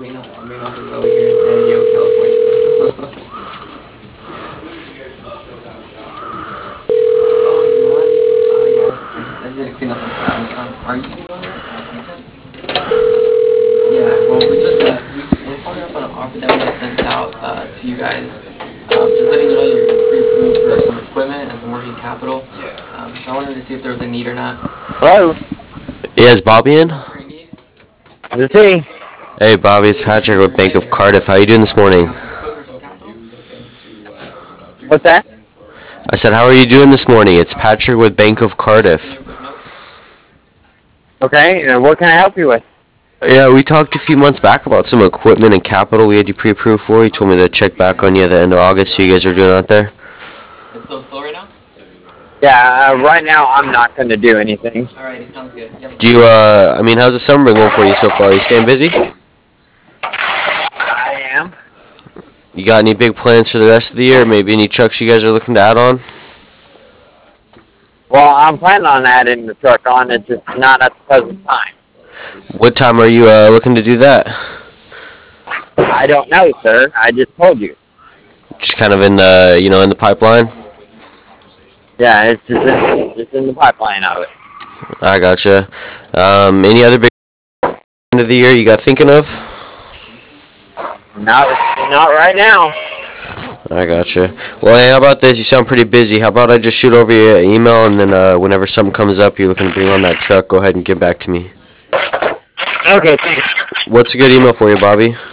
Reno is over here in San Diego, California. Oh, you know what? Yeah, I just did clean up some stuff. Are you still doing that? Yeah, well, we're following up on an offer that we had sent out to you guys. Just letting you know you're pre-approved for some equipment and some working capital. So I wanted to see if there was a need or not. Hello, Yeah, is Bobby in? Current need? this is he. Hey, Bobby, it's Patrick with Bank of Cardiff. How you doing this morning? Some equipment or some capital? What's that? I said, how are you doing this morning? It's Patrick with Bank of Cardiff. Okay, and what can I help you with? Yeah, we talked a few months back about some equipment and capital we had you pre-approved for. You told me to check back on you at the end of August, so you guys are doing out there. It's still slow right now? Yeah, right now I'm not going to do anything. Alrighty, sounds good. Yep. Do you, how's the summer been going for you so far? Are you staying busy? I am. You got any big plans for the rest of the year? Maybe any trucks you guys are looking to add on? Well, I'm planning on adding the truck on. It's just not at the present time. What time are you looking to do that? I don't know, sir. I just told you. Just kind of in the, in the pipeline? Yeah, it's just in the pipeline of it. I gotcha. Any other big end of the year you got thinking of? Not right now. I gotcha. Well, hey, how about this? You sound pretty busy. How about I just shoot over your email, and then whenever something comes up you're looking to bring on that truck, go ahead and get back to me. Okay, thanks. What's a good email for you, Bobby?